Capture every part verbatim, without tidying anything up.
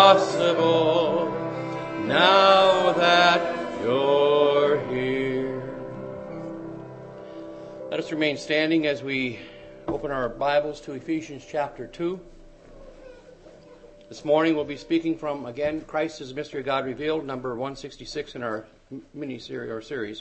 possible now that you're here. Let us remain standing as we open our Bibles to Ephesians chapter two. This morning we'll be speaking from, again, Christ is the Mystery of God Revealed, number one sixty-six in our mini-series or series.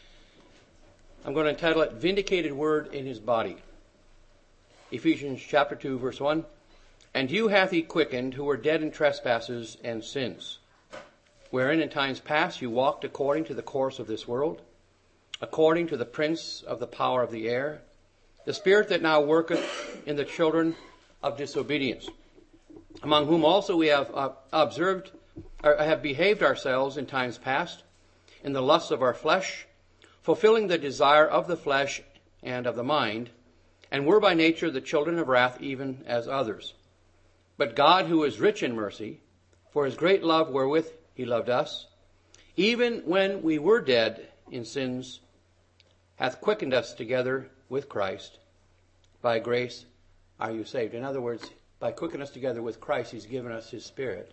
I'm going to entitle it, Vindicated Word in His Body. Ephesians chapter two, verse one. And you hath he quickened, who were dead in trespasses and sins, wherein in times past you walked according to the course of this world, according to the prince of the power of the air, the spirit that now worketh in the children of disobedience, among whom also we have uh, observed, or have behaved ourselves in times past, in the lusts of our flesh, fulfilling the desire of the flesh and of the mind, and were by nature the children of wrath, even as others. But God, who is rich in mercy, for his great love wherewith he loved us, even when we were dead in sins, hath quickened us together with Christ. By grace are you saved. In other words, by quickening us together with Christ, he's given us his Spirit.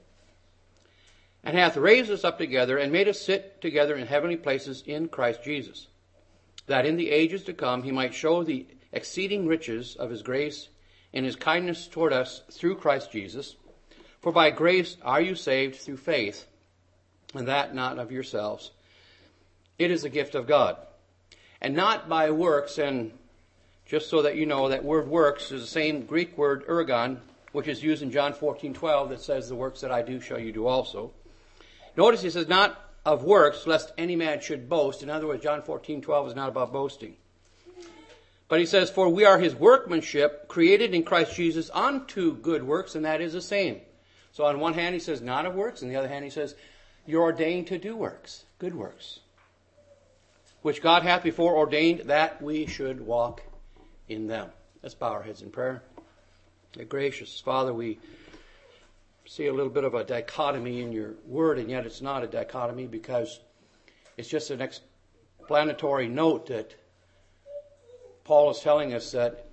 And hath raised us up together and made us sit together in heavenly places in Christ Jesus, that in the ages to come he might show the exceeding riches of his grace in his kindness toward us through Christ Jesus. For by grace are you saved through faith, and that not of yourselves. It is a gift of God, and not by works. And just so that you know, that word works is the same Greek word ergon, which is used in John fourteen twelve, that says, the works that I do shall you do also. Notice he says, not of works, lest any man should boast. In other words, John fourteen twelve is not about boasting. But he says, for we are his workmanship, created in Christ Jesus unto good works, and that is the same. So on one hand he says, not of works, and the other hand he says, you're ordained to do works, good works, which God hath before ordained that we should walk in them. Let's bow our heads in prayer. Gracious Father, we see a little bit of a dichotomy in your word, and yet it's not a dichotomy, because it's just an explanatory note that Paul is telling us that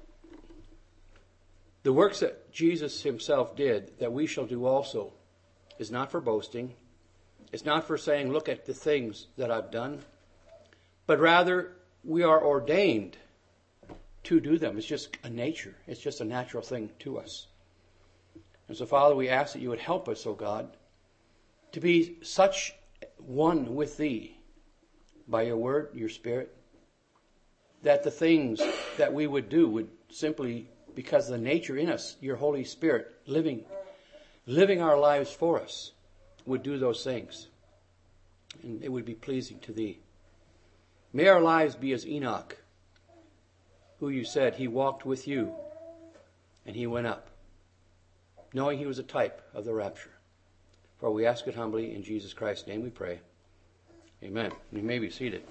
the works that Jesus himself did, that we shall do also, is not for boasting. It's not for saying, look at the things that I've done, but rather we are ordained to do them. It's just a nature. It's just a natural thing to us. And so, Father, we ask that you would help us, O God, to be such one with thee by your word, your Spirit, that the things that we would do would simply, because of the nature in us, your Holy Spirit living, living our lives for us, would do those things. And it would be pleasing to thee. May our lives be as Enoch, who you said he walked with you and he went up, knowing he was a type of the rapture. For we ask it humbly in Jesus Christ's name we pray. Amen. You may be seated.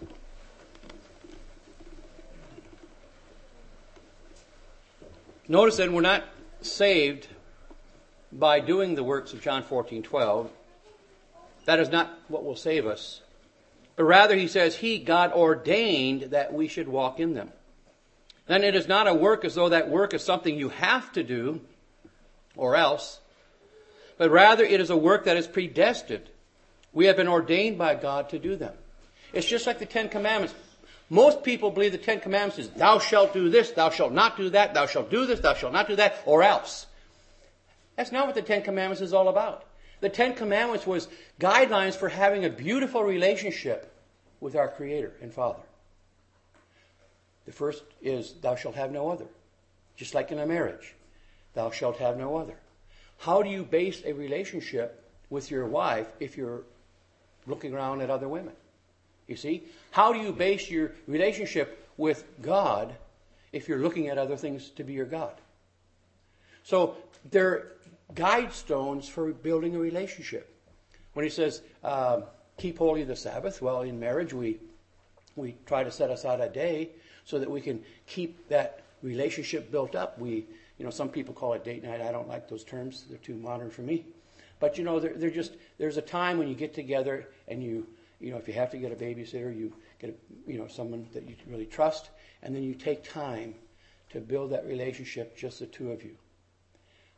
Notice that we're not saved by doing the works of John fourteen twelve. That is not what will save us. But rather he says he, God, ordained that we should walk in them. Then it is not a work as though that work is something you have to do or else, but rather it is a work that is predestined. We have been ordained by God to do them. It's just like the Ten Commandments. Most people believe the Ten Commandments is, thou shalt do this, thou shalt not do that, thou shalt do this, thou shalt not do that, or else. That's not what the Ten Commandments is all about. The Ten Commandments was guidelines for having a beautiful relationship with our Creator and Father. The first is, thou shalt have no other. Just like in a marriage, thou shalt have no other. How do you base a relationship with your wife if you're looking around at other women? You see? How do you base your relationship with God if you're looking at other things to be your God? So they're guide stones for building a relationship. When he says, uh, keep holy the Sabbath, well, in marriage we we try to set aside a day so that we can keep that relationship built up. We, you know, some people call it date night. I don't like those terms. They're too modern for me. But, you know, they're, they're just, there's a time when you get together and you, you know, if you have to get a babysitter, you get, a, you know, someone that you really trust, and then you take time to build that relationship, just the two of you.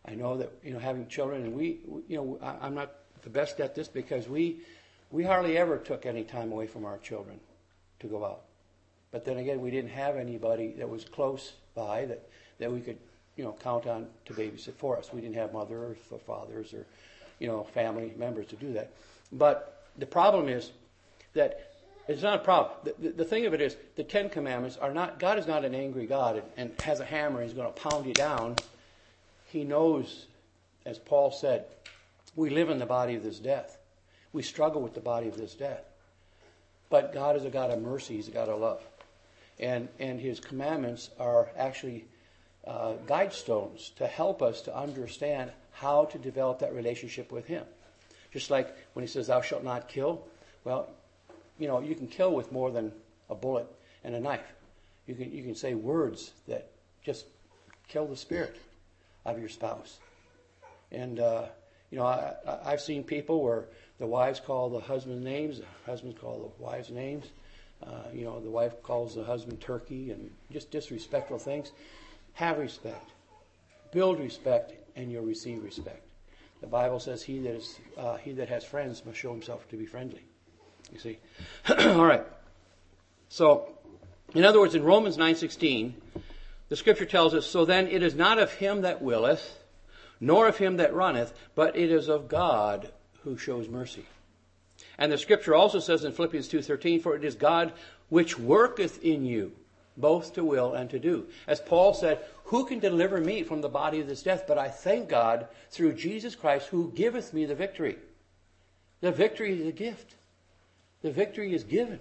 I know that, you know, having children, and we, we you know, I, I'm not the best at this because we, we hardly ever took any time away from our children to go out. But then again, we didn't have anybody that was close by that, that we could, you know, count on to babysit for us. We didn't have mothers or fathers or, you know, family members to do that. But the problem is that it's not a problem. The, the, the thing of it is, the Ten Commandments are not, God is not an angry God and, and has a hammer and he's going to pound you down. He knows, as Paul said, we live in the body of this death. We struggle with the body of this death. But God is a God of mercy. He's a God of love. And, and his commandments are actually uh, guide stones to help us to understand how to develop that relationship with him. Just like when he says, thou shalt not kill. Well, you know, you can kill with more than a bullet and a knife. You can you can say words that just kill the spirit of your spouse. And, uh, you know, I, I've seen people where the wives call the husband names, the husbands call the wives names. Uh, you know, the wife calls the husband turkey and just disrespectful things. Have respect. Build respect and you'll receive respect. The Bible says he that is uh, he that has friends must show himself to be friendly. You see? All right. So, in other words, in Romans nine sixteen, the scripture tells us, so then it is not of him that willeth, nor of him that runneth, but it is of God who shows mercy. And the scripture also says in Philippians two thirteen, for it is God which worketh in you, both to will and to do. As Paul said, who can deliver me from the body of this death? But I thank God through Jesus Christ who giveth me the victory. The victory is a gift. The victory is given.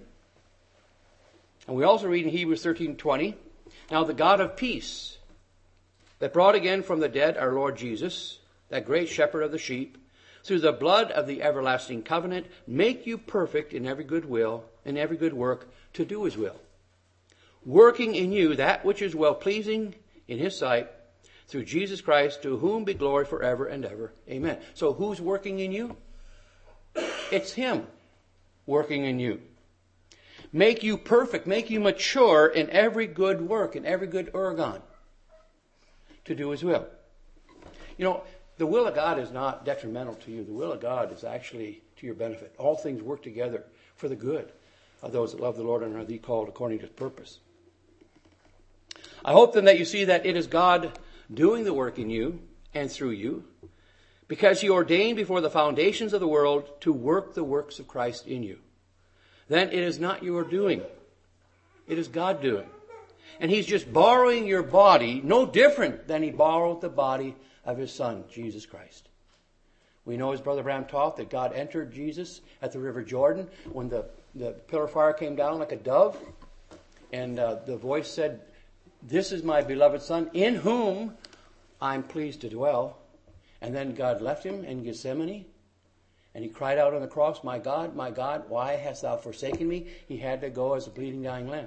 And we also read in Hebrews thirteen twenty, now the God of peace, that brought again from the dead our Lord Jesus, that great shepherd of the sheep, through the blood of the everlasting covenant, make you perfect in every good will, in every good work, to do his will. Working in you that which is well-pleasing in his sight, through Jesus Christ, to whom be glory forever and ever. Amen. So who's working in you? It's him working in you. Make you perfect, make you mature in every good work, in every good ergon, to do his will. You know, the will of God is not detrimental to you. The will of God is actually to your benefit. All things work together for the good of those that love the Lord and are called according to his purpose. I hope then that you see that it is God doing the work in you and through you, because he ordained before the foundations of the world to work the works of Christ in you. Then it is not your doing. It is God doing. And he's just borrowing your body, no different than he borrowed the body of his son, Jesus Christ. We know, as Brother Branham taught, that God entered Jesus at the River Jordan when the, the pillar of fire came down like a dove. And uh, the voice said, this is my beloved son, in whom I'm pleased to dwell. And then God left him in Gethsemane. And he cried out on the cross, my God, my God, why hast thou forsaken me? He had to go as a bleeding, dying lamb.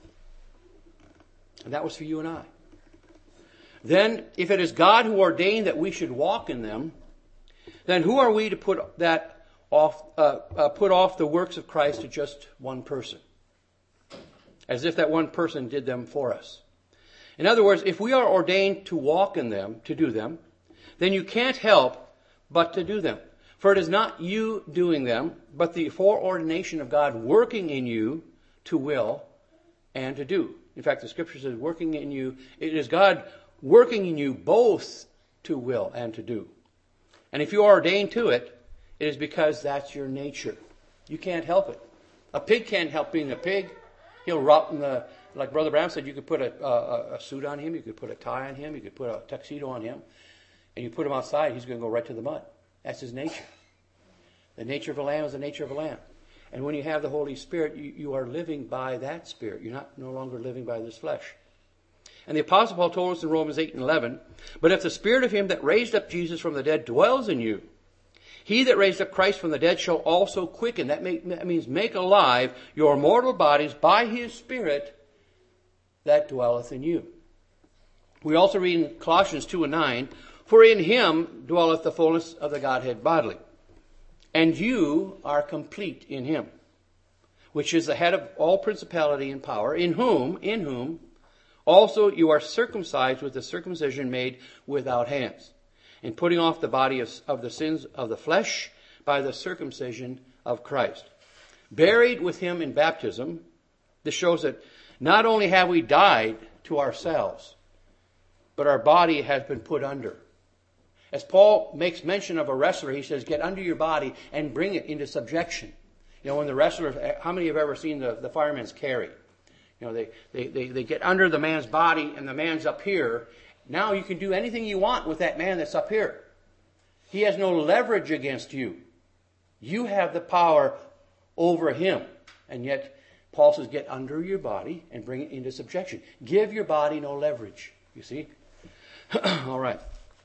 And that was for you and I. Then, if it is God who ordained that we should walk in them, then who are we to put that off, uh, uh, put off the works of Christ to just one person? As if that one person did them for us. In other words, if we are ordained to walk in them, to do them, then you can't help but to do them. For it is not you doing them, but the foreordination of God working in you to will and to do. In fact, the scripture says working in you, it is God working in you both to will and to do. And if you are ordained to it, it is because that's your nature. You can't help it. A pig can't help being a pig. He'll rot in the, like Brother Branham said, you could put a, a, a suit on him, you could put a tie on him, you could put a tuxedo on him, and you put him outside, he's going to go right to the mud. That's his nature. The nature of a lamb is the nature of a lamb. And when you have the Holy Spirit, you, you are living by that Spirit. You're not no longer living by this flesh. And the Apostle Paul told us in Romans eight and eleven, but if the Spirit of him that raised up Jesus from the dead dwells in you, he that raised up Christ from the dead shall also quicken. That, make, that means make alive your mortal bodies by his Spirit that dwelleth in you. We also read in Colossians two and nine, for in him dwelleth the fullness of the Godhead bodily. And you are complete in him, which is the head of all principality and power, in whom, in whom, also you are circumcised with the circumcision made without hands. in putting off the body of, of the sins of the flesh by the circumcision of Christ. Buried with him in baptism, this shows that not only have we died to ourselves, but our body has been put under. As Paul makes mention of a wrestler, he says, get under your body and bring it into subjection. You know, when the wrestlers, how many have ever seen the, the firemen's carry? You know, they, they, they, they get under the man's body and the man's up here. Now you can do anything you want with that man that's up here. He has no leverage against you. You have the power over him. And yet, Paul says, get under your body and bring it into subjection. Give your body no leverage. You see? All right.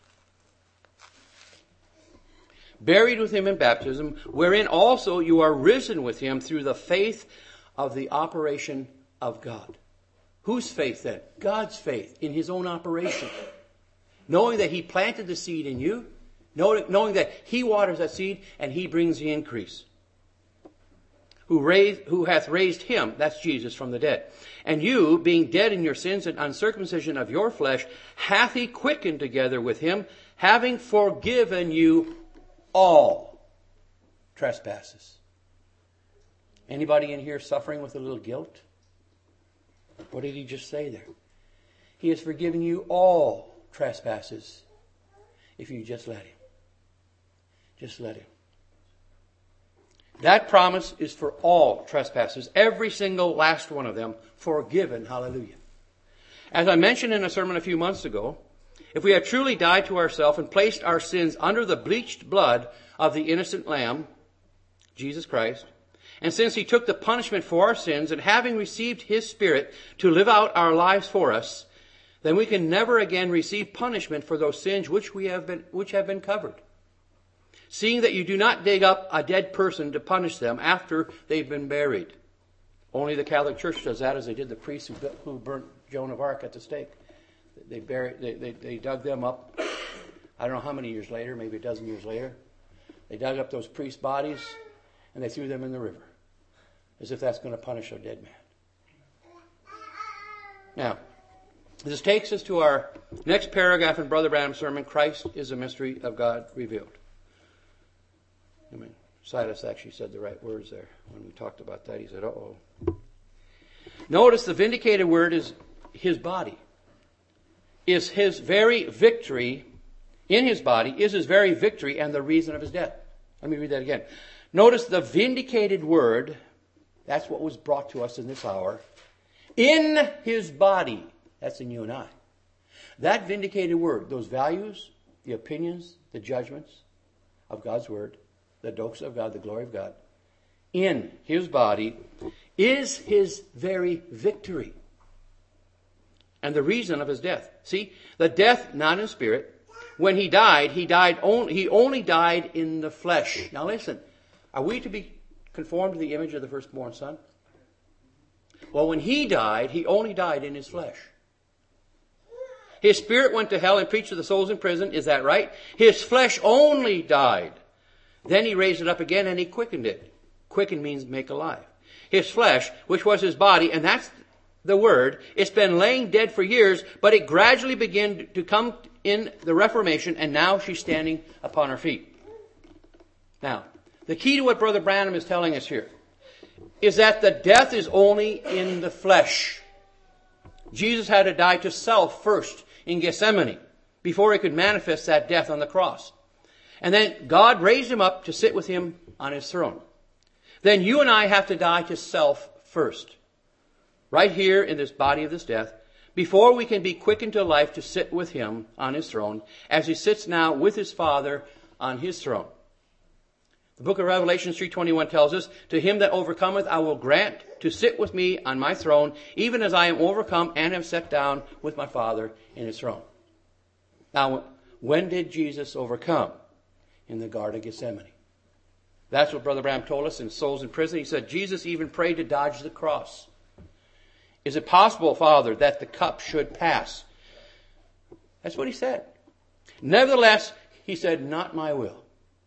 Buried with him in baptism, wherein also you are risen with him through the faith of the operation of God. Whose faith then? God's faith in his own operation. Knowing that he planted the seed in you, knowing, knowing that he waters that seed and he brings the increase. Who raised, who hath raised him, that's Jesus, from the dead. And you, being dead in your sins and uncircumcision of your flesh, hath he quickened together with him, having forgiven you all trespasses. Anybody in here suffering with a little guilt? What did he just say there? He has forgiven you all trespasses if you just let him. Just let him. That promise is for all trespasses, every single last one of them, forgiven. Hallelujah. As I mentioned in a sermon a few months ago, if we have truly died to ourselves and placed our sins under the bleached blood of the innocent Lamb, Jesus Christ, and since he took the punishment for our sins, and having received his Spirit to live out our lives for us, then we can never again receive punishment for those sins which we have been, which have been covered. Seeing that you do not dig up a dead person to punish them after they've been buried. Only the Catholic Church does that, as they did the priests who, who burnt Joan of Arc at the stake. They buried, they, they, they dug them up. I don't know how many years later, maybe a dozen years later. They dug up those priests' bodies and they threw them in the river, as if that's going to punish a dead man. Now, this takes us to our next paragraph in Brother Branham's sermon, Christ is a mystery of God revealed. I mean, Silas actually said the right words there when we talked about that. He said, uh-oh. Notice the vindicated word is his body. Is his very victory in his body, is his very victory and the reason of his death. Let me read that again. Notice the vindicated word, that's what was brought to us in this hour, in his body. That's in you and I. That vindicated word, those values, the opinions, the judgments of God's word, the doxa of God, the glory of God, in his body is his very victory and the reason of his death. See, the death not in spirit. When he died, he died only, he only died in the flesh. Now listen, are we to be conformed to the image of the firstborn son? Well, when he died, he only died in his flesh. His spirit went to hell and preached to the souls in prison. Is that right? His flesh only died. Then he raised it up again and he quickened it. Quicken means make alive. His flesh, which was his body, and that's the word, it's been laying dead for years, but it gradually began to come in the Reformation, and now she's standing upon her feet. Now, the key to what Brother Branham is telling us here is that the death is only in the flesh. Jesus had to die to self first in Gethsemane before he could manifest that death on the cross. And then God raised him up to sit with him on his throne. Then you and I have to die to self first. Right here in this body of this death, before we can be quickened to life to sit with him on his throne, as he sits now with his Father on his throne. The book of Revelation three twenty-one tells us, to him that overcometh I will grant to sit with me on my throne, even as I am overcome and am set down with my Father in his throne. Now, when did Jesus overcome? In the Garden of Gethsemane. That's what Brother Branham told us in Souls in Prison. He said, Jesus even prayed to dodge the cross. Is it possible, Father, that the cup should pass? That's what he said. Nevertheless, he said, not my will,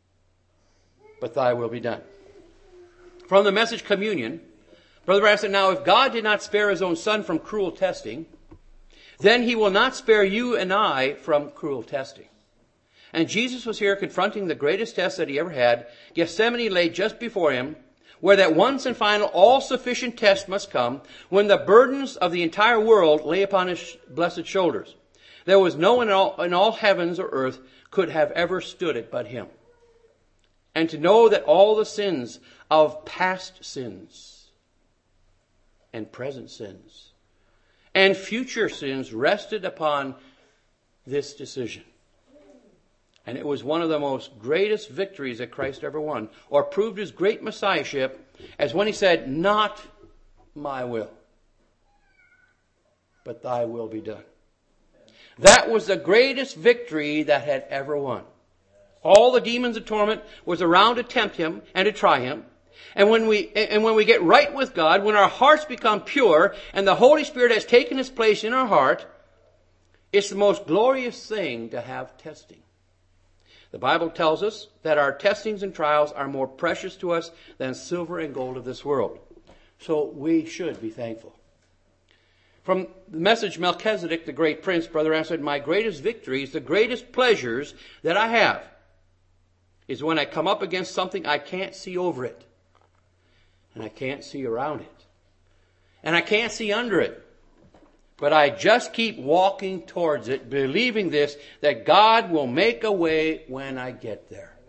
but thy will be done. From the Message Communion, Brother Branham said, now if God did not spare his own son from cruel testing, then he will not spare you and I from cruel testing. And Jesus was here confronting the greatest test that he ever had. Gethsemane lay just before him, where that once and final all-sufficient test must come, when the burdens of the entire world lay upon his blessed shoulders. There was no one in all, in all heavens or earth could have ever stood it but him. And to know that all the sins of past sins and present sins and future sins rested upon this decision. And it was one of the most greatest victories that Christ ever won, or proved his great messiahship, as when he said, "Not my will, but thy will be done." That was the greatest victory that had ever won. All the demons of torment was around to tempt him and to try him. And when we, and when we get right with God, when our hearts become pure and the Holy Spirit has taken his place in our heart, it's the most glorious thing to have testing. The Bible tells us that our testings and trials are more precious to us than silver and gold of this world. So we should be thankful. From the message, Melchizedek, the great prince, Brother Branham said, "My greatest victories, the greatest pleasures that I have, is when I come up against something I can't see over it. And I can't see around it. And I can't see under it. But I just keep walking towards it, believing this, that God will make a way when I get there."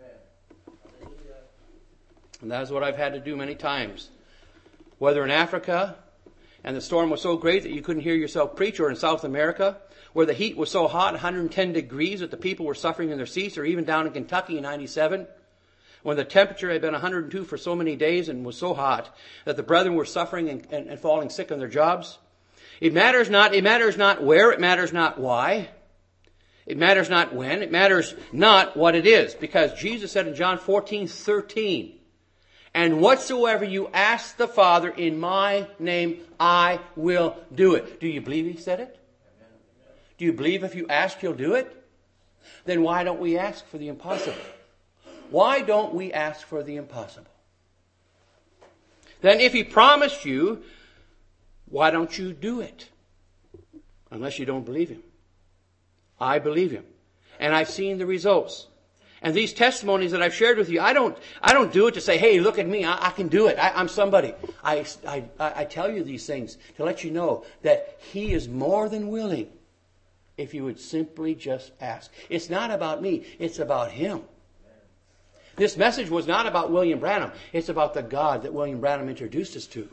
And that's what I've had to do many times. Whether in Africa, and the storm was so great that you couldn't hear yourself preach, or in South America, where the heat was so hot, one hundred ten degrees, that the people were suffering in their seats, or even down in Kentucky in ninety-seven, when the temperature had been one hundred two for so many days and was so hot that the brethren were suffering and, and, and falling sick on their jobs. It matters not, it matters not where, it matters not why. It matters not when, it matters not what it is. Because Jesus said in John fourteen thirteen, "And whatsoever you ask the Father in my name, I will do it." Do you believe he said it? Do you believe if you ask, he'll do it? Then why don't we ask for the impossible? Why don't we ask for the impossible? Then if he promised you, why don't you do it? Unless you don't believe him. I believe him. And I've seen the results. And these testimonies that I've shared with you, I don't, I don't do it to say, "Hey, look at me, I, I can do it. I, I'm somebody." I, I, I tell you these things to let you know that he is more than willing if you would simply just ask. It's not about me, it's about him. This message was not about William Branham. It's about the God that William Branham introduced us to.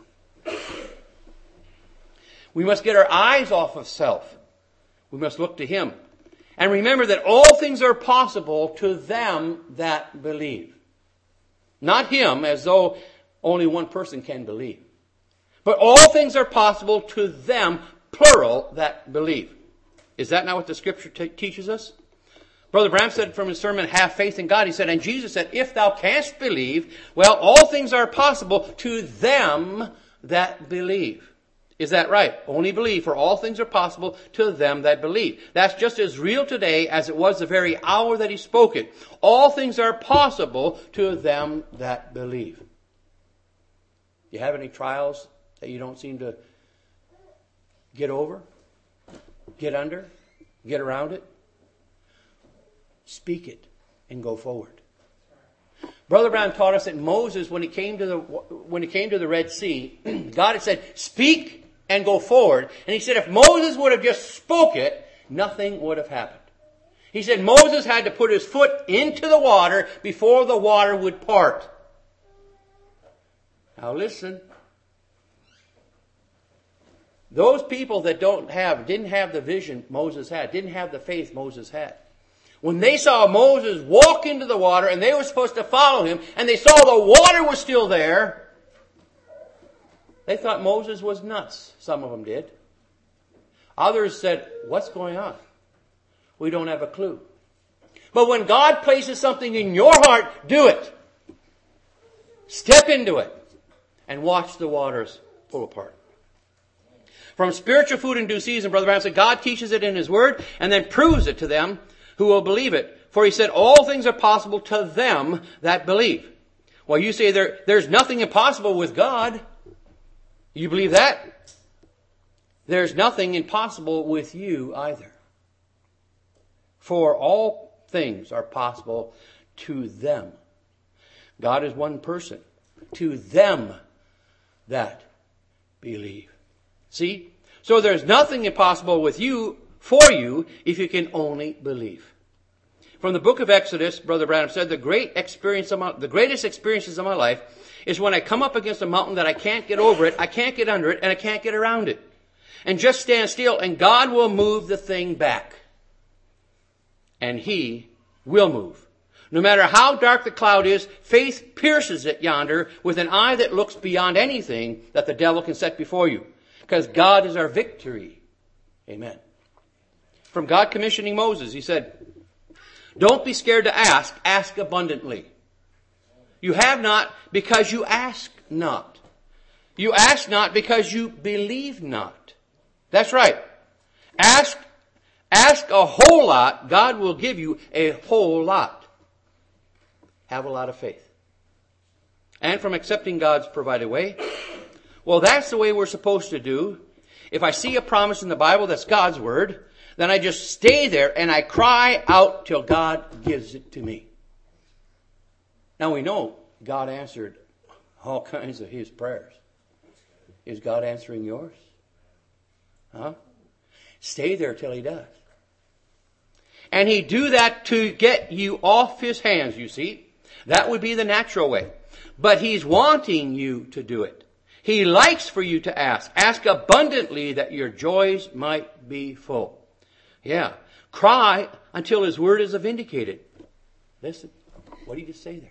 We must get our eyes off of self. We must look to him. And remember that all things are possible to them that believe. Not him, as though only one person can believe. But all things are possible to them, plural, that believe. Is that not what the Scripture t- teaches us? Brother Branham said from his sermon, "Have faith in God." He said, and Jesus said, "If thou canst believe, well, all things are possible to them that believe." Is that right? Only believe, for all things are possible to them that believe. That's just as real today as it was the very hour that he spoke it. All things are possible to them that believe. Do you have any trials that you don't seem to get over, get under, get around it? Speak it and go forward. Brother Brown taught us that Moses, when he came to the when he came to the Red Sea, God had said, "Speak and go forward." And he said if Moses would have just spoke it, nothing would have happened. He said Moses had to put his foot into the water before the water would part. Now listen. Those people that don't have, didn't have the vision Moses had, didn't have the faith Moses had. When they saw Moses walk into the water and they were supposed to follow him and they saw the water was still there, they thought Moses was nuts. Some of them did. Others said, "What's going on? We don't have a clue." But when God places something in your heart, do it. Step into it and watch the waters pull apart. From spiritual food in due season, Brother Branham said, God teaches it in his word and then proves it to them who will believe it. For he said, all things are possible to them that believe. Well, you say there, there's nothing impossible with God. You believe that? There's nothing impossible with you either. For all things are possible to them. God is one person. To them that believe. See? So there's nothing impossible with you, for you, if you can only believe. From the book of Exodus, Brother Branham said, the great experience of my, the greatest experiences of my life is when I come up against a mountain that I can't get over it, I can't get under it, and I can't get around it. And just stand still, and God will move the thing back. And He will move. No matter how dark the cloud is, faith pierces it yonder with an eye that looks beyond anything that the devil can set before you. Because God is our victory. Amen. From God commissioning Moses, He said, don't be scared to ask, ask abundantly. You have not because you ask not. You ask not because you believe not. That's right. Ask, ask a whole lot, God will give you a whole lot. Have a lot of faith. And from accepting God's provided way, well, that's the way we're supposed to do. If I see a promise in the Bible that's God's word, then I just stay there and I cry out till God gives it to me. Now we know God answered all kinds of His prayers. Is God answering yours? Huh? Stay there till He does. And He'd do that to get you off His hands, you see. That would be the natural way. But He's wanting you to do it. He likes for you to ask. Ask abundantly that your joys might be full. Yeah. Cry until His word is vindicated. Listen. What did He just say there?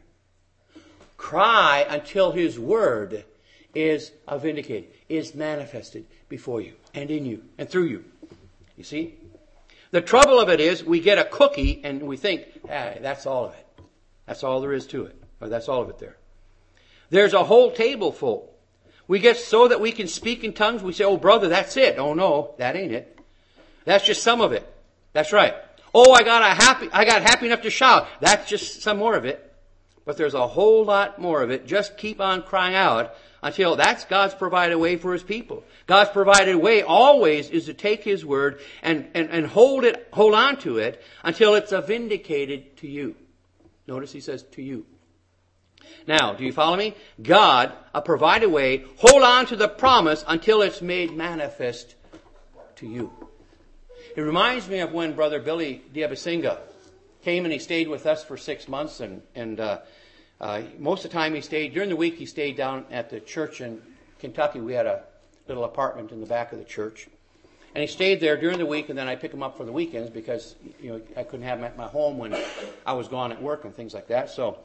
Cry until His word is vindicated, is manifested before you and in you and through you. You see? The trouble of it is we get a cookie and we think, ah, that's all of it. That's all there is to it. Or that's all of it there. There's a whole table full. We get so that we can speak in tongues. We say, oh, brother, that's it. Oh, no, that ain't it. That's just some of it. That's right. Oh, I got a happy, I got happy enough to shout. That's just some more of it. But there's a whole lot more of it. Just keep on crying out until that's God's provided way for His people. God's provided way always is to take His word and, and, and hold it, hold on to it until it's vindicated to you. Notice He says to you. Now, do you follow me? God, a provided way, hold on to the promise until it's made manifest to you. It reminds me of when Brother Billy Diabasinga came and he stayed with us for six months. And, and uh, uh, most of the time he stayed, during the week he stayed down at the church in Kentucky. We had a little apartment in the back of the church. And he stayed there during the week, and then I pick him up for the weekends because, you know, I couldn't have him at my home when I was gone at work and things like that. So,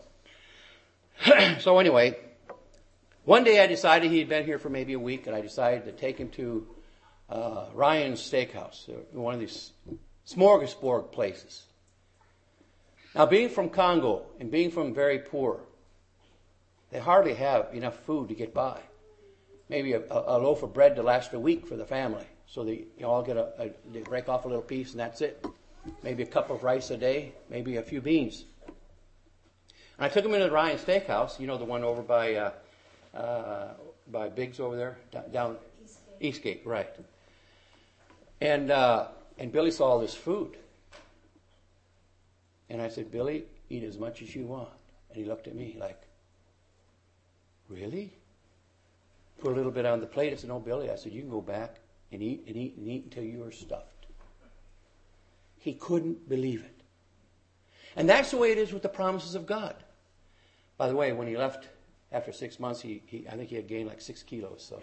so anyway, one day I decided he'd been here for maybe a week, and I decided to take him to uh, Ryan's Steakhouse, one of these smorgasbord places. Now, being from Congo and being from very poor, they hardly have enough food to get by. Maybe a, a loaf of bread to last a week for the family. So they you all get a, a, they break off a little piece and that's it. Maybe a cup of rice a day, maybe a few beans. And I took him into the Ryan Steakhouse, you know, the one over by uh, uh, by Biggs over there, down, down Eastgate. Eastgate, right. And uh, and Billy saw all this food. And I said, Billy, eat as much as you want. And he looked at me like, really? Put a little bit on the plate. I said, no, Billy. I said, you can go back and eat and eat and eat until you are stuffed. He couldn't believe it. And that's the way it is with the promises of God. By the way, when he left after six months, he, he I think he had gained like six kilos. So,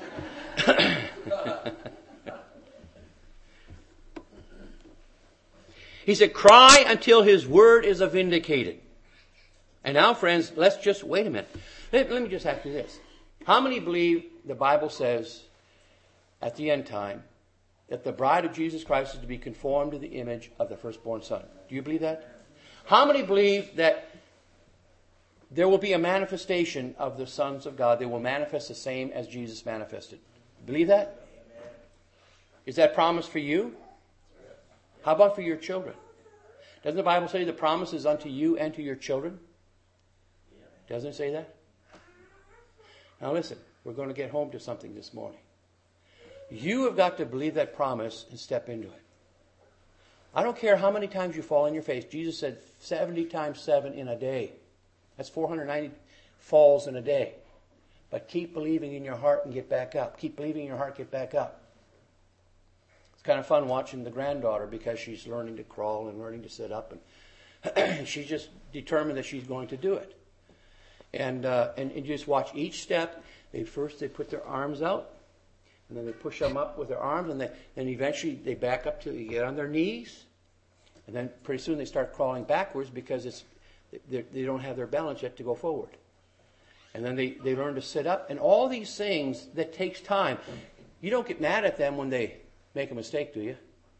he said, cry until His word is vindicated. And now, friends, let's just wait a minute. Let, let me just ask you this. How many believe the Bible says at the end time that the bride of Jesus Christ is to be conformed to the image of the firstborn son? Do you believe that? How many believe that there will be a manifestation of the sons of God? They will manifest the same as Jesus manifested. Believe that? Is that promise for you? How about for your children? Doesn't the Bible say the promise is unto you and to your children? Doesn't it say that? Now listen, we're going to get home to something this morning. You have got to believe that promise and step into it. I don't care how many times you fall on your face. Jesus said seventy times seven in a day. That's four hundred ninety falls in a day. But keep believing in your heart and get back up. Keep believing in your heart, get back up. It's kind of fun watching the granddaughter because she's learning to crawl and learning to sit up. And she's just determined that she's going to do it. And, uh, and and you just watch each step. They first they put their arms out, and then they push them up with their arms, and then and eventually they back up till they get on their knees, and then pretty soon they start crawling backwards because it's they don't have their balance yet to go forward. And then they, they learn to sit up, and all these things that takes time. You don't get mad at them when they make a mistake, do you?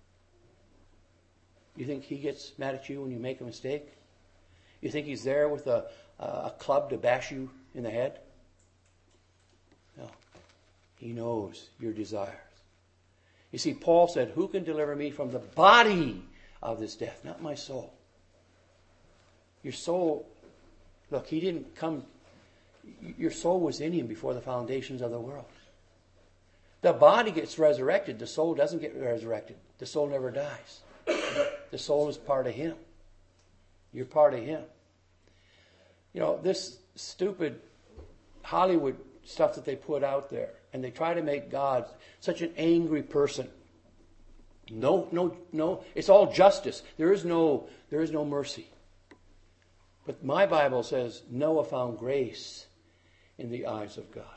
You think he gets mad at you when you make a mistake? You think he's there with a a club to bash you in the head? No. He knows your desires. You see, Paul said, who can deliver me from the body of this death? Not my soul. Your soul, look, he didn't come, your soul was in him before the foundations of the world. The body gets resurrected. The soul doesn't get resurrected. The soul never dies. The soul is part of him. You're part of him. You know, this stupid Hollywood stuff that they put out there, and they try to make God such an angry person. No, no, no. It's all justice. There is no, there is no mercy. But my Bible says Noah found grace in the eyes of God.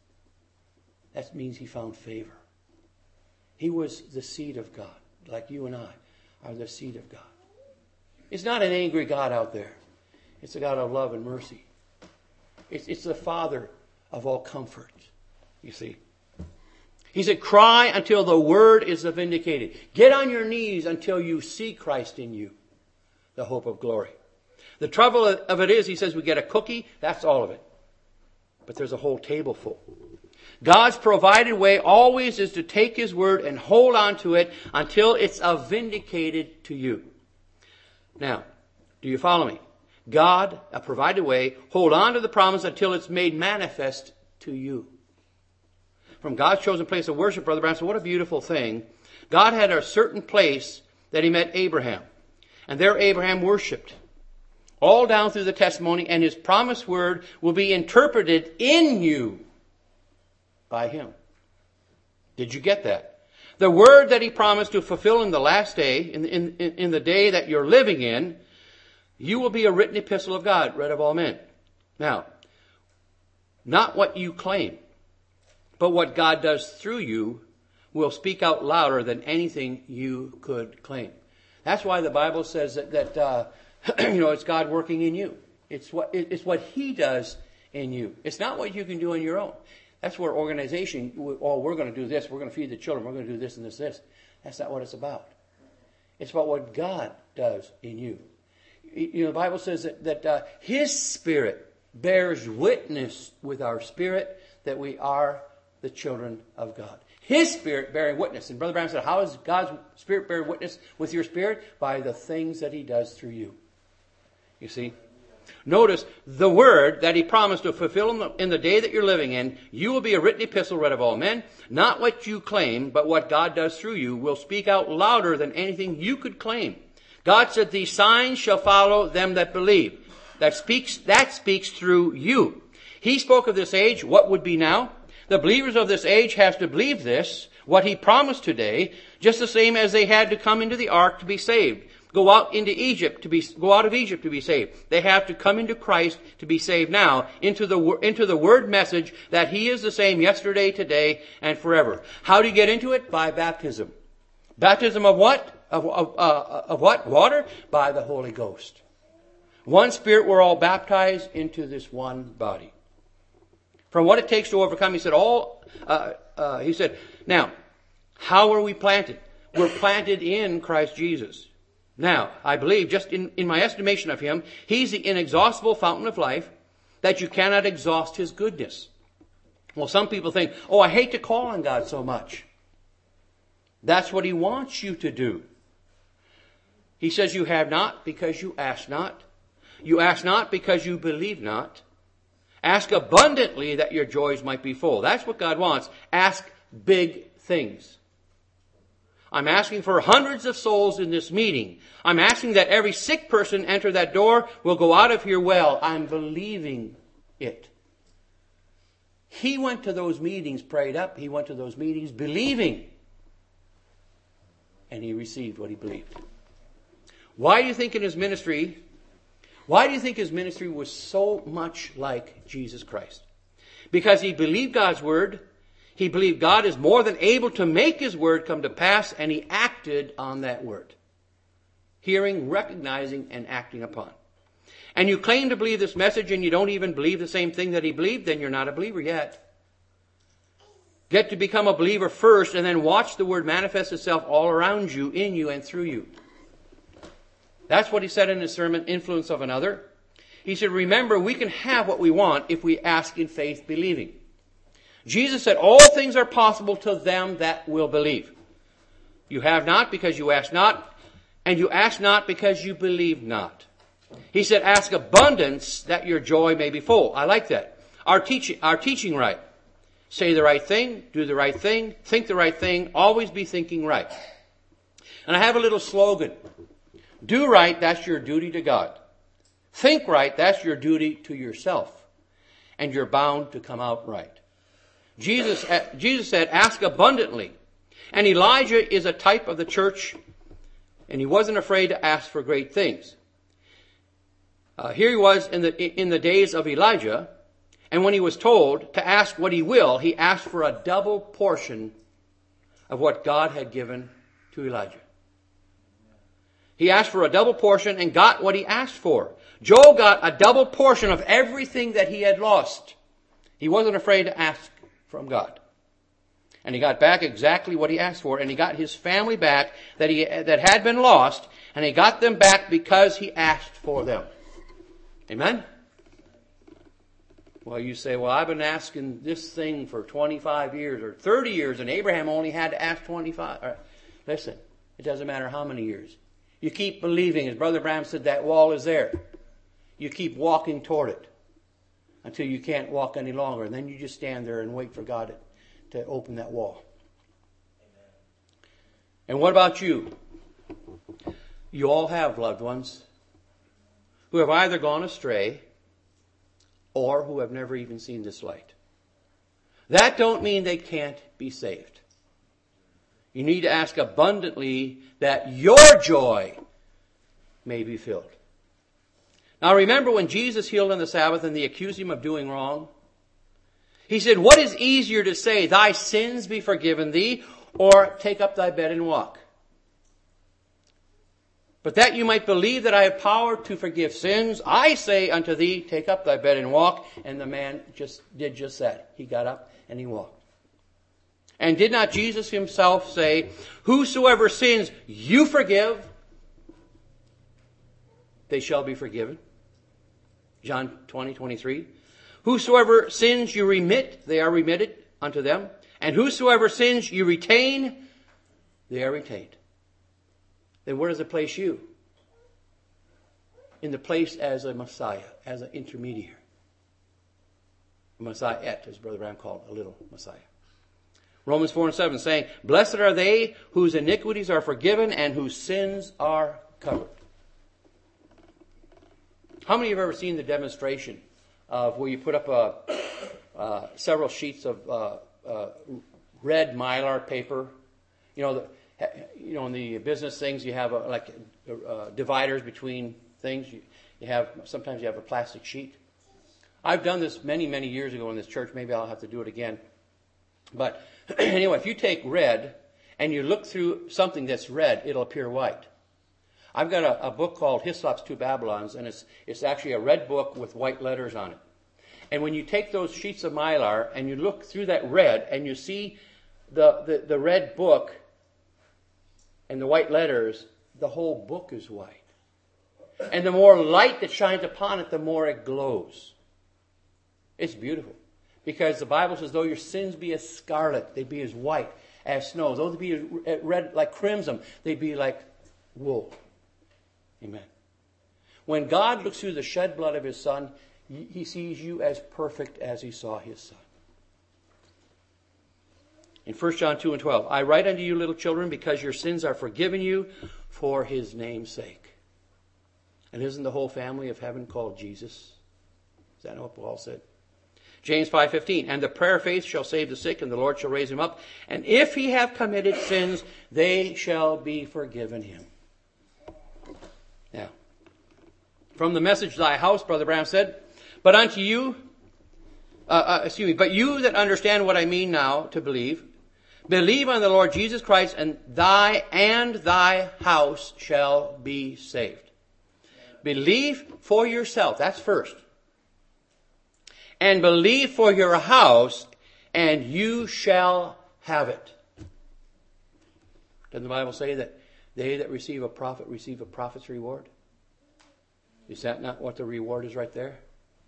That means he found favor. He was the seed of God, like you and I are the seed of God. It's not an angry God out there. It's a God of love and mercy. It's, it's the Father of all comfort, you see. He said, cry until the word is vindicated. Get on your knees until you see Christ in you, the hope of glory. The trouble of it is, he says, we get a cookie, that's all of it. But there's a whole table full. God's provided way always is to take his word and hold on to it until it's vindicated to you. Now, do you follow me? God, a provided way, hold on to the promise until it's made manifest to you. From God's chosen place of worship, Brother Branham said, what a beautiful thing. God had a certain place that he met Abraham. And there Abraham worshipped. All down through the testimony, and his promised word will be interpreted in you by him. Did you get that? The word that he promised to fulfill in the last day, in, in, in the day that you're living in, you will be a written epistle of God, read of all men. Now, not what you claim, but what God does through you will speak out louder than anything you could claim. That's why the Bible says that, that uh, you know, it's God working in you. It's what, it's what he does in you. It's not what you can do on your own. That's where organization, oh, we're going to do this, we're going to feed the children, we're going to do this and this, this. That's not what it's about. It's about what God does in you. You know, the Bible says that, that uh, his Spirit bears witness with our spirit that we are the children of God. His Spirit bearing witness. And Brother Branham said, how is God's Spirit bearing witness with your spirit? By the things that he does through you. You see? Notice the word that he promised to fulfill in the, in the day that you're living in. You will be a written epistle read of all men. Not what you claim, but what God does through you will speak out louder than anything you could claim. God said, these signs shall follow them that believe. That speaks, that speaks through you. He spoke of this age, what would be now. The believers of this age have to believe this, what he promised today, just the same as they had to come into the ark to be saved. Go out into Egypt to be, go out of Egypt to be saved. They have to come into Christ to be saved now, into the, into the word message that he is the same yesterday, today, and forever. How do you get into it? By baptism. Baptism of what? Of, of, uh, of what? Water? By the Holy Ghost. One Spirit, we're all baptized into this one body. From what it takes to overcome, he said, all, uh, uh, he said, now, how are we planted? We're planted in Christ Jesus. Now, I believe, just in, in my estimation of him, he's the inexhaustible fountain of life, that you cannot exhaust his goodness. Well, some people think, oh, I hate to call on God so much. That's what he wants you to do. He says you have not because you ask not. You ask not because you believe not. Ask abundantly that your joys might be full. That's what God wants. Ask big things. I'm asking for hundreds of souls in this meeting. I'm asking that every sick person enter that door will go out of here well. I'm believing it. He went to those meetings prayed up. He went to those meetings believing. And he received what he believed. Why do you think in his ministry, why do you think his ministry was so much like Jesus Christ? Because he believed God's word. He believed God is more than able to make his word come to pass, and he acted on that word. Hearing, recognizing, and acting upon. And you claim to believe this message and you don't even believe the same thing that he believed, then you're not a believer yet. Get to become a believer first and then watch the word manifest itself all around you, in you, and through you. That's what he said in his sermon, Influence of Another. He said, remember, we can have what we want if we ask in faith, believing. Jesus said, all things are possible to them that will believe. You have not because you ask not, and you ask not because you believe not. He said, ask abundance that your joy may be full. I like that. Our teaching, our teaching right. Say the right thing, do the right thing, think the right thing, always be thinking right. And I have a little slogan. Do right, that's your duty to God. Think right, that's your duty to yourself. And you're bound to come out right. Jesus, Jesus said, ask abundantly. And Elijah is a type of the church, and he wasn't afraid to ask for great things. Uh, here he was in the, in the days of Elijah, and when he was told to ask what he will, he asked for a double portion of what God had given to Elijah. He asked for a double portion and got what he asked for. Joel got a double portion of everything that he had lost. He wasn't afraid to ask from God. And he got back exactly what he asked for, and he got his family back that he that had been lost, and he got them back because he asked for them. Amen? Well, you say, well, I've been asking this thing for twenty-five years or thirty years, and Abraham only had to ask twenty-five. Right. Listen, it doesn't matter how many years. You keep believing, as Brother Branham said, that wall is there. You keep walking toward it until you can't walk any longer. And then you just stand there and wait for God to, to open that wall. Amen. And what about you? You all have loved ones who have either gone astray or who have never even seen this light. That don't mean they can't be saved. You need to ask abundantly that your joy may be filled. Now remember when Jesus healed on the Sabbath and they accused him of doing wrong? He said, what is easier to say, thy sins be forgiven thee, or take up thy bed and walk? But that you might believe that I have power to forgive sins, I say unto thee, take up thy bed and walk. And the man just did just that. He got up and he walked. And did not Jesus himself say, whosoever sins you forgive, they shall be forgiven? John twenty, twenty-three. Whosoever sins you remit, they are remitted unto them. And whosoever sins you retain, they are retained. Then where does it place you? In the place as a Messiah, as an intermediary. A Messiah, as Brother Branham called a little Messiah. Romans four and seven saying, blessed are they whose iniquities are forgiven and whose sins are covered. How many of you have ever seen the demonstration of where you put up a, uh, several sheets of uh, uh, red Mylar paper? You know, the, you know, in the business things, you have a, like uh, dividers between things. You, you have sometimes you have a plastic sheet. I've done this many, many years ago in this church. Maybe I'll have to do it again. But anyway, if you take red and you look through something that's red, it'll appear white. I've got a, a book called Hyslop's Two Babylons, and it's it's actually a red book with white letters on it. And when you take those sheets of Mylar and you look through that red and you see the, the, the red book and the white letters, the whole book is white. And the more light that shines upon it, the more it glows. It's beautiful. Because the Bible says, though your sins be as scarlet, they be as white as snow. Though they be red like crimson, they be like wool. Amen. When God looks through the shed blood of his Son, he sees you as perfect as he saw his Son. In First John two and twelve, I write unto you, little children, because your sins are forgiven you for his name's sake. And isn't the whole family of heaven called Jesus? Is that what Paul said? James five fifteen, and the prayer of faith shall save the sick, and the Lord shall raise him up. And if he have committed sins, they shall be forgiven him. Now, from the Message, Thy House, Brother Branham said, but unto you, uh, uh, excuse me, but you that understand what I mean now to believe, believe on the Lord Jesus Christ, and thy and thy house shall be saved. Believe for yourself. That's first. And believe for your house, and you shall have it. Doesn't the Bible say that they that receive a prophet receive a prophet's reward? Is that not what the reward is right there?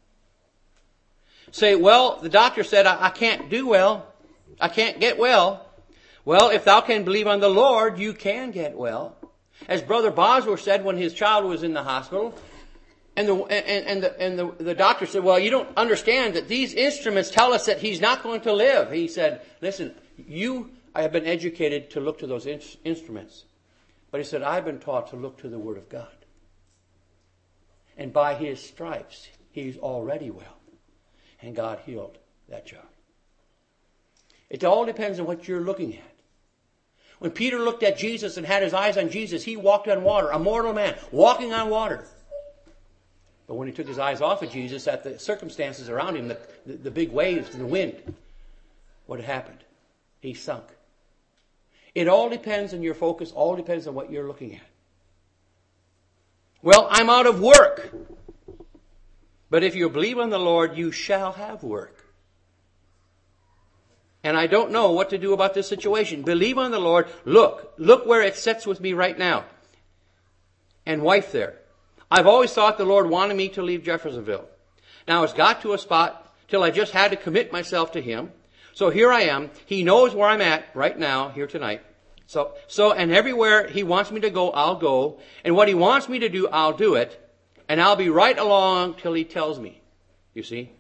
Say, well, the doctor said I, I can't do well. I can't get well. Well, if thou can believe on the Lord, you can get well. As Brother Bosworth said when his child was in the hospital, and the and, and the and the, the doctor said, well, you don't understand that these instruments tell us that he's not going to live. He said, listen, you I have been educated to look to those in, instruments. But he said, I've been taught to look to the Word of God. And by his stripes, he's already well. And God healed that child. It all depends on what you're looking at. When Peter looked at Jesus and had his eyes on Jesus, he walked on water, a mortal man, walking on water. But when he took his eyes off of Jesus at the circumstances around him, the, the, the big waves and the wind, what happened? He sunk. It all depends on your focus, all depends on what you're looking at. Well, I'm out of work. But if you believe on the Lord, you shall have work. And I don't know what to do about this situation. Believe on the Lord. Look, look where it sits with me right now. And wife there. I've always thought the Lord wanted me to leave Jeffersonville. Now it's got to a spot till I just had to commit myself to Him. So here I am. He knows where I'm at right now, here tonight. So, so, and everywhere He wants me to go, I'll go. And what He wants me to do, I'll do it. And I'll be right along till He tells me. You see?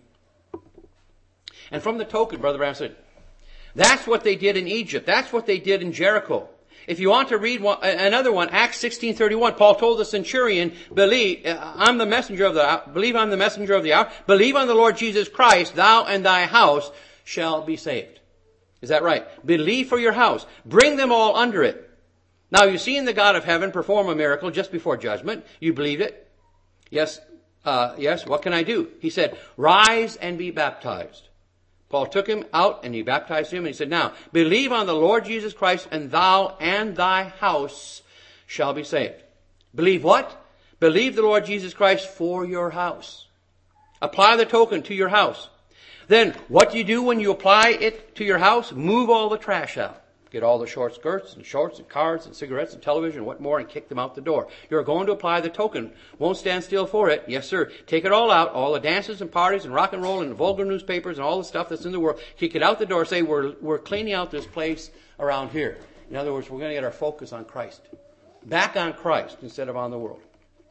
And from the token, Brother Branham said, that's what they did in Egypt. That's what they did in Jericho. If you want to read one, another one, Acts sixteen thirty-one, Paul told the centurion, believe, I'm the messenger of the, believe I'm the messenger of the hour. Believe on the Lord Jesus Christ, thou and thy house shall be saved. Is that right? Believe for your house. Bring them all under it. Now you've seen the God of heaven perform a miracle just before judgment. You believe it? Yes, uh, yes, what can I do? He said, rise and be baptized. Paul took him out and he baptized him and he said, now, believe on the Lord Jesus Christ and thou and thy house shall be saved. Believe what? Believe the Lord Jesus Christ for your house. Apply the token to your house. Then, what do you do when you apply it to your house? Move all the trash out. Get all the short skirts and shorts and cards and cigarettes and television and what more and kick them out the door. You're going to apply the token. Won't stand still for it. Yes, sir. Take it all out. All the dances and parties and rock and roll and vulgar newspapers and all the stuff that's in the world. Kick it out the door. Say, we're, we're cleaning out this place around here. In other words, we're going to get our focus on Christ. Back on Christ instead of on the world.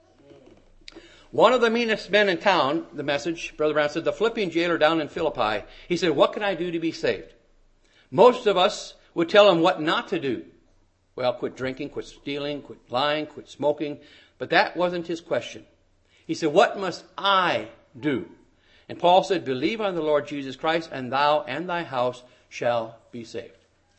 One of the meanest men in town, the Message, Brother Brown said, the Philippian jailer down in Philippi, he said, what can I do to be saved? Most of us would tell him what not to do. Well, quit drinking, quit stealing, quit lying, quit smoking. But that wasn't his question. He said, what must I do? And Paul said, believe on the Lord Jesus Christ, and thou and thy house shall be saved.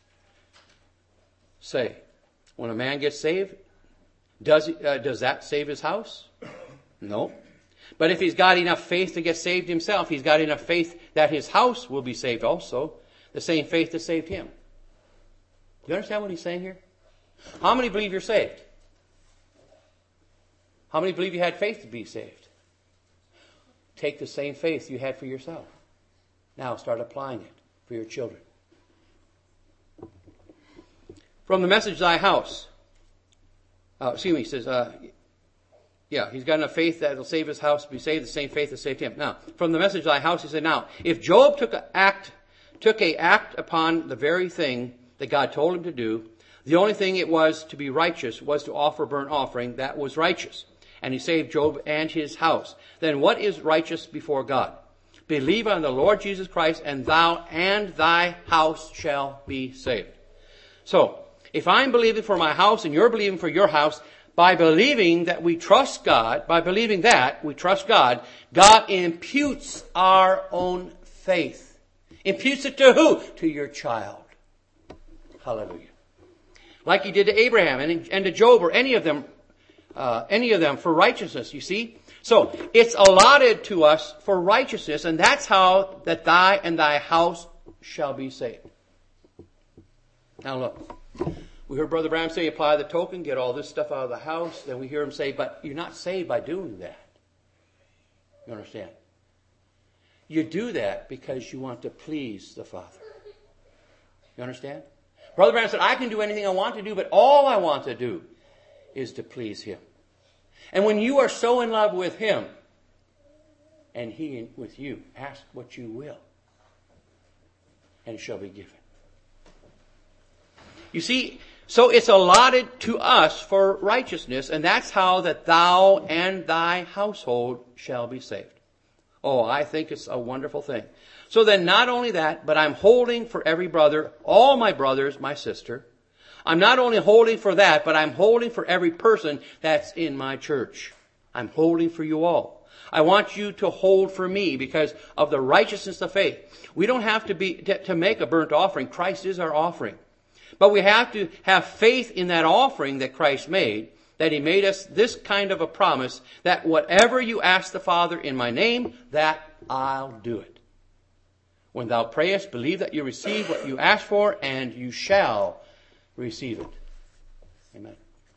Say, when a man gets saved, does, he, uh, does that save his house? No. But if he's got enough faith to get saved himself, he's got enough faith that his house will be saved also. The same faith that saved him. Do you understand what he's saying here? How many believe you're saved? How many believe you had faith to be saved? Take the same faith you had for yourself. Now start applying it for your children. From the Message, Thy House. Uh, excuse me, he says, uh, yeah, he's got enough faith that will save his house to be saved, the same faith that saved him. Now, from the Message, Thy House, he said, now, if Job took a act, took a act upon the very thing that God told him to do, the only thing it was to be righteous was to offer burnt offering that was righteous. And he saved Job and his house. Then what is righteous before God? Believe on the Lord Jesus Christ, and thou and thy house shall be saved. So, if I'm believing for my house and you're believing for your house, by believing that we trust God, by believing that we trust God, God imputes our own faith. Imputes it to who? To your child. Hallelujah. Like he did to Abraham and, and to Job or any of them, uh, any of them for righteousness, you see. So, it's allotted to us for righteousness, and that's how that thy and thy house shall be saved. Now look, we heard Brother Branham say, apply the token, get all this stuff out of the house. Then we hear him say, but you're not saved by doing that. You understand? You do that because you want to please the Father. You understand? Brother Branham said, I can do anything I want to do, but all I want to do is to please Him. And when you are so in love with Him, and He with you, ask what you will, and it shall be given. You see, so it's allotted to us for righteousness, and that's how that thou and thy household shall be saved. Oh, I think it's a wonderful thing. So then not only that, but I'm holding for every brother, all my brothers, my sister. I'm not only holding for that, but I'm holding for every person that's in my church. I'm holding for you all. I want you to hold for me because of the righteousness of faith. We don't have to be to, to make a burnt offering. Christ is our offering. But we have to have faith in that offering that Christ made, that He made us this kind of a promise, that whatever you ask the Father in my name, that I'll do it. When thou prayest, believe that you receive what you ask for, and you shall receive it. Amen.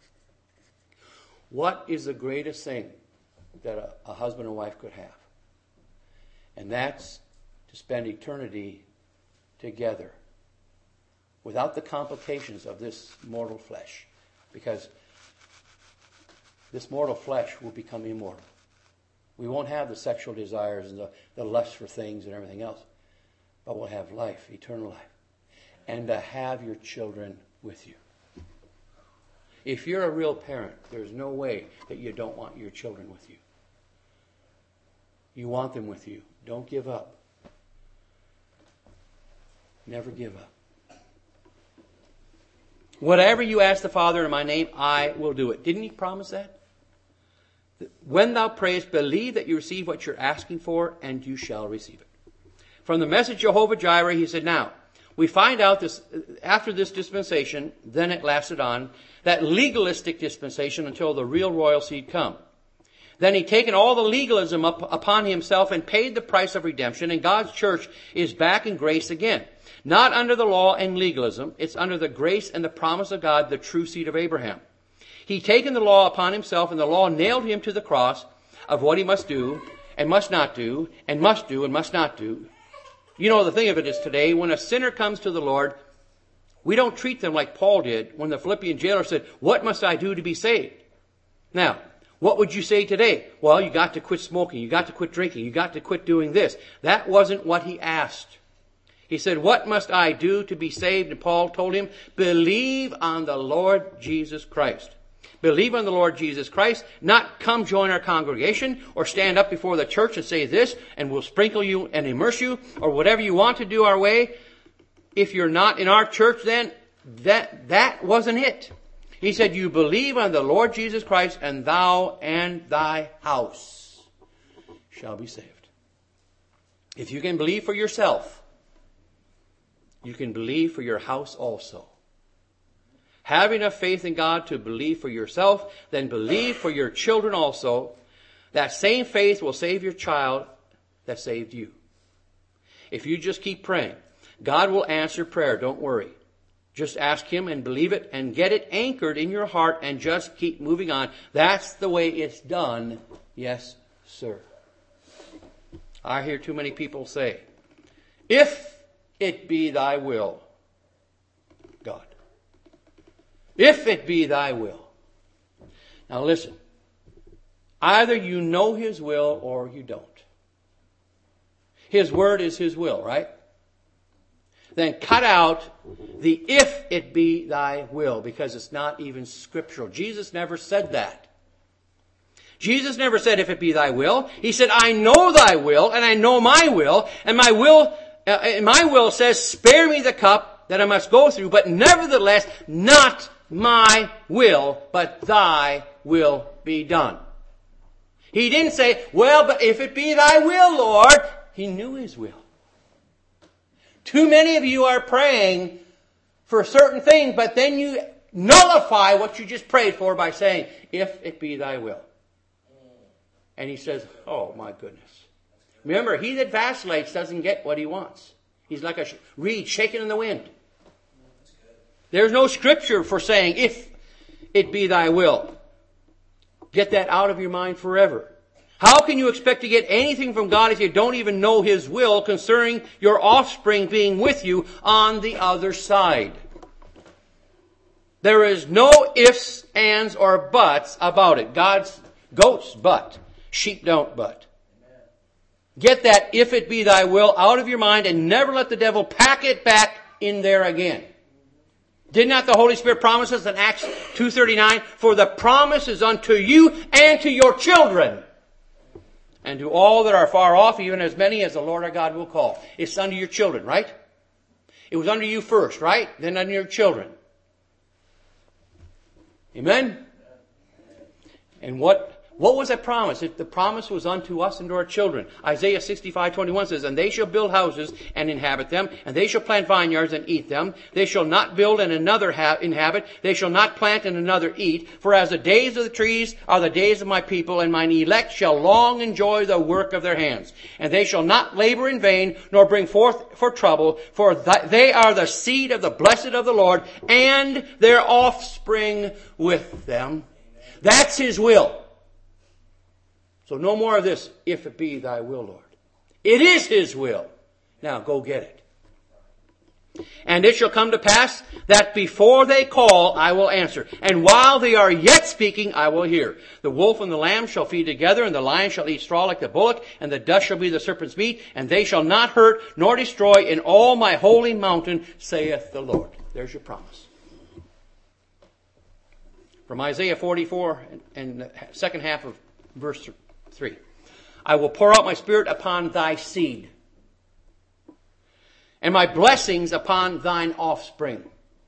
What is the greatest thing that a, a husband and wife could have? And that's to spend eternity together without the complications of this mortal flesh. Because this mortal flesh will become immortal. We won't have the sexual desires and the, the lust for things and everything else. But we'll have life, eternal life. And to have your children with you. If you're a real parent, there's no way that you don't want your children with you. You want them with you. Don't give up. Never give up. Whatever you ask the Father in my name, I will do it. Didn't He promise that? When thou prayest, believe that you receive what you're asking for, and you shall receive it. From the message Jehovah Jireh, he said, now, we find out this after this dispensation, then it lasted on, that legalistic dispensation until the real royal seed come. Then He taken all the legalism up upon Himself and paid the price of redemption, and God's church is back in grace again. Not under the law and legalism, it's under the grace and the promise of God, the true seed of Abraham. He taken the law upon Himself, and the law nailed Him to the cross of what He must do and must not do, and must do and must not do. You know, the thing of it is today, when a sinner comes to the Lord, we don't treat them like Paul did when the Philippian jailer said, what must I do to be saved? Now, what would you say today? Well, you got to quit smoking. You got to quit drinking. You got to quit doing this. That wasn't what he asked. He said, what must I do to be saved? And Paul told him, believe on the Lord Jesus Christ. Believe on the Lord Jesus Christ, not come join our congregation or stand up before the church and say this and we'll sprinkle you and immerse you or whatever you want to do our way. If you're not in our church, then that, that wasn't it. He said, you believe on the Lord Jesus Christ, and thou and thy house shall be saved. If you can believe for yourself, you can believe for your house also. Have enough faith in God to believe for yourself, then believe for your children also. That same faith will save your child that saved you. If you just keep praying, God will answer prayer. Don't worry. Just ask Him and believe it and get it anchored in your heart and just keep moving on. That's the way it's done. Yes, sir. I hear too many people say, if it be thy will, God. If it be thy will. Now listen. Either you know His will or you don't. His word is His will, right? Then cut out the if it be thy will, because it's not even scriptural. Jesus never said that. Jesus never said, if it be thy will. He said, I know thy will, and I know my will, and my will, uh, my will says, spare me the cup that I must go through, but nevertheless, not my will, but thy will be done. He didn't say, well, but if it be thy will, Lord. He knew his will. Too many of you are praying for certain things, but then you nullify what you just prayed for by saying, if it be thy will. And he says, oh my goodness. Remember, he that vacillates doesn't get what he wants. He's like a reed shaken in the wind. There's no scripture for saying, if it be thy will. Get that out of your mind forever. How can you expect to get anything from God if you don't even know his will concerning your offspring being with you on the other side? There is no ifs, ands, or buts about it. God's goats but. Sheep don't but. Get that if it be thy will out of your mind and never let the devil pack it back in there again. Did not the Holy Spirit promise us in Acts two thirty-nine, for the promise is unto you and to your children, and to all that are far off, even as many as the Lord our God will call. It's unto your children, right? It was unto you first, right? Then unto your children. Amen? And what, what was that promise? It, the promise was unto us and to our children. Isaiah sixty-five twenty-one says, and they shall build houses and inhabit them, and they shall plant vineyards and eat them. They shall not build and another ha- inhabit. They shall not plant and another eat. For as the days of the trees are the days of my people, and mine elect shall long enjoy the work of their hands. And they shall not labor in vain, nor bring forth for trouble, for th- they are the seed of the blessed of the Lord, and their offspring with them. That's his will. So no more of this, if it be thy will, Lord. It is his will. Now go get it. And it shall come to pass that before they call, I will answer. And while they are yet speaking, I will hear. The wolf and the lamb shall feed together, and the lion shall eat straw like the bullock, and the dust shall be the serpent's meat, and they shall not hurt nor destroy in all my holy mountain, saith the Lord. There's your promise. From Isaiah forty-four and the second half of verse three. I will pour out my spirit upon thy seed, and my blessings upon thine offspring.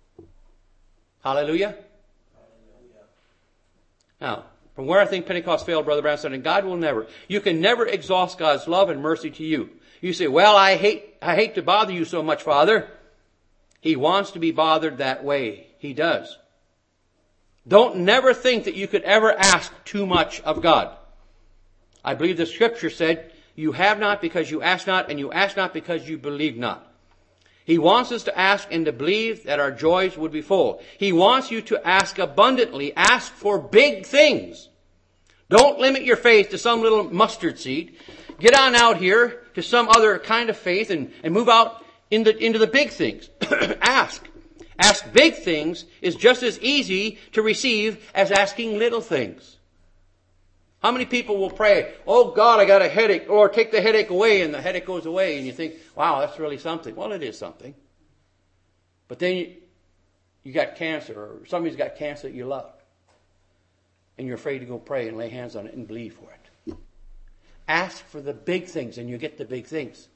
Hallelujah. Hallelujah. Now, from where I think Pentecost failed, Brother Branson, and God will never. You can never exhaust God's love and mercy to you. You say, well, I hate, I hate to bother you so much, Father. He wants to be bothered that way. He does. Don't never think that you could ever ask too much of God. I believe the scripture said, you have not because you ask not, and you ask not because you believe not. He wants us to ask and to believe that our joys would be full. He wants you to ask abundantly. Ask for big things. Don't limit your faith to some little mustard seed. Get on out here to some other kind of faith and, and move out into, into the big things. Ask. Ask big things is just as easy to receive as asking little things. How many people will pray, oh God, I got a headache, or take the headache away, and the headache goes away, and you think, wow, that's really something. Well, it is something. But then you, you got cancer, or somebody's got cancer that you love, and you're afraid to go pray and lay hands on it and believe for it. Ask for the big things, and you get the big things.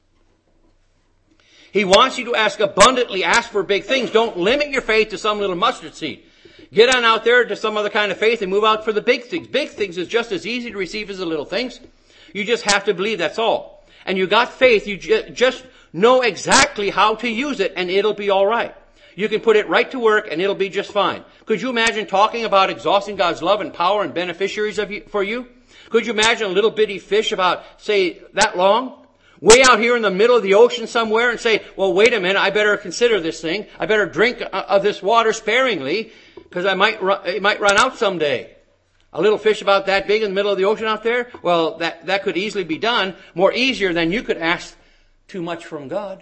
He wants you to ask abundantly, ask for big things. Don't limit your faith to some little mustard seed. Get on out there to some other kind of faith and move out for the big things. Big things is just as easy to receive as the little things. You just have to believe, that's all. And you got faith, you ju- just know exactly how to use it, and it'll be all right. You can put it right to work, and it'll be just fine. Could you imagine talking about exhausting God's love and power and beneficiaries of you, for you? Could you imagine a little bitty fish about, say, that long? Way out here in the middle of the ocean somewhere and say, well, wait a minute, I better consider this thing. I better drink of this water sparingly, because I might run, it might run out someday. A little fish about that big in the middle of the ocean out there? Well, that, that could easily be done, more easier than you could ask too much from God.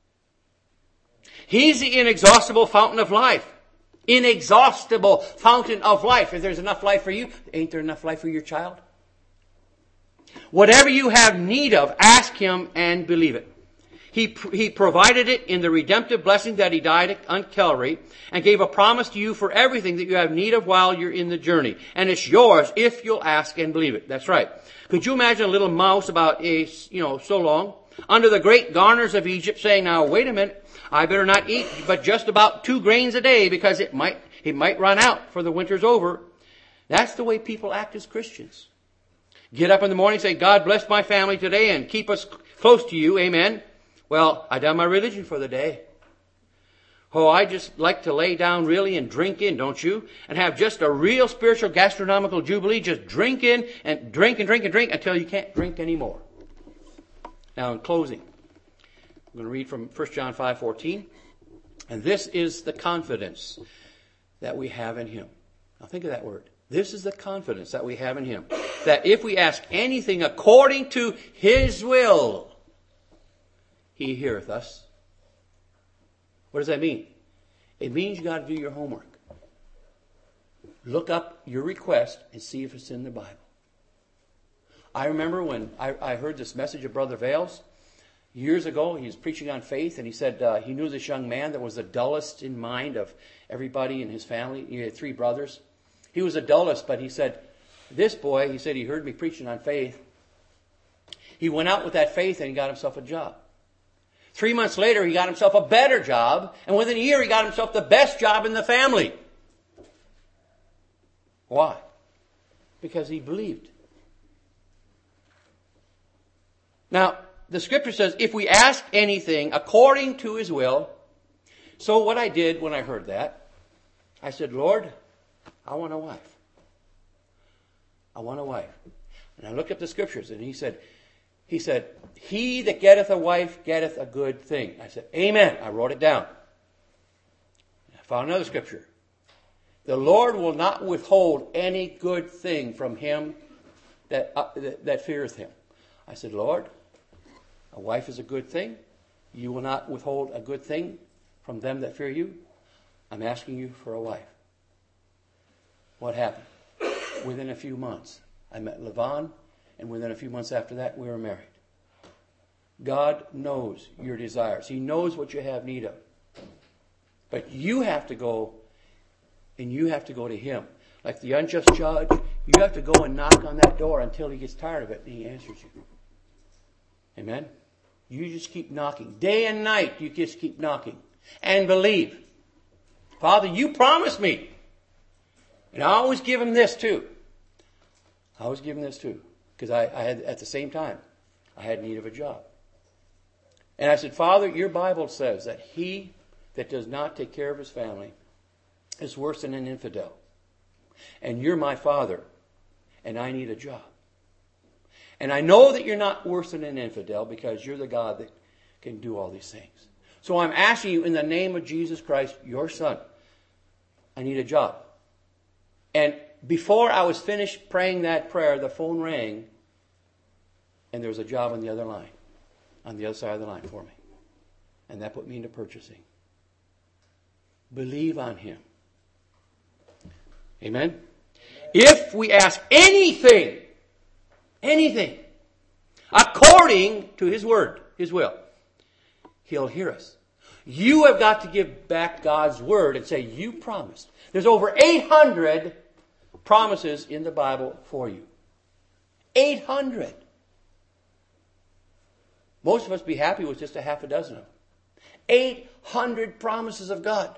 He's the inexhaustible fountain of life. Inexhaustible fountain of life. If there's enough life for you, ain't there enough life for your child? Whatever you have need of, ask Him and believe it. He, he provided it in the redemptive blessing that He died on Calvary and gave a promise to you for everything that you have need of while you're in the journey. And it's yours if you'll ask and believe it. That's right. Could you imagine a little mouse about a, you know, so long under the great garners of Egypt saying, now wait a minute, I better not eat but just about two grains a day because it might, it might run out for the winter's over. That's the way people act as Christians. Get up in the morning and say, God bless my family today and keep us close to you. Amen. Well, I done my religion for the day. Oh, I just like to lay down really and drink in, don't you? And have just a real spiritual gastronomical jubilee. Just drink in and drink and drink and drink until you can't drink anymore. Now, in closing, I'm going to read from First John five fourteen. And this is the confidence that we have in Him. Now, think of that word. This is the confidence that we have in Him. That if we ask anything according to His will, He heareth us. What does that mean? It means you got to do your homework. Look up your request and see if it's in the Bible. I remember when I, I heard this message of Brother Vales years ago. He was preaching on faith, and he said uh, he knew this young man that was the dullest in mind of everybody in his family. He had three brothers. He was the dullest, but he said, this boy, he said he heard me preaching on faith. He went out with that faith and he got himself a job. Three months later, he got himself a better job. And within a year, he got himself the best job in the family. Why? Because he believed. Now, the scripture says, if we ask anything according to His will. So what I did when I heard that, I said, Lord, I want a wife. I want a wife. And I looked up the scriptures and he said, He said, he that getteth a wife getteth a good thing. I said, amen. I wrote it down. I found another scripture. The Lord will not withhold any good thing from him that, uh, that, that feareth Him. I said, Lord, a wife is a good thing. You will not withhold a good thing from them that fear you. I'm asking you for a wife. What happened? Within a few months, I met Levon. And within a few months after that, we were married. God knows your desires. He knows what you have need of. But you have to go, and you have to go to Him. Like the unjust judge, you have to go and knock on that door until He gets tired of it and He answers you. Amen? You just keep knocking. Day and night, you just keep knocking. And believe. Father, you promised me. And I always give Him this too. I always give Him this too. Because I, I had, at the same time, I had need of a job. And I said, Father, your Bible says that he that does not take care of his family is worse than an infidel. And you're my Father, and I need a job. And I know that you're not worse than an infidel because you're the God that can do all these things. So I'm asking you in the name of Jesus Christ, your Son, I need a job. And before I was finished praying that prayer, the phone rang, and there was a job on the other line, on the other side of the line for me. And that put me into purchasing. Believe on Him. Amen? If we ask anything, anything, according to His word, His will, He'll hear us. You have got to give back God's word and say, you promised. There's over eight hundred promises in the Bible for you. eight hundred. Most of us be happy with just a half a dozen of them. eight hundred promises of God.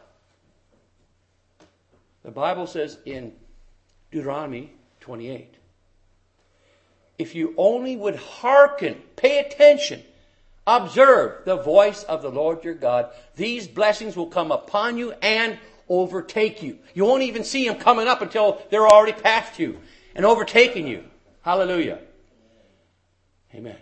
The Bible says in Deuteronomy twenty-eight, if you only would hearken, pay attention, observe the voice of the Lord your God, these blessings will come upon you and overtake you. You won't even see them coming up until they're already past you and overtaking you. Hallelujah. Amen.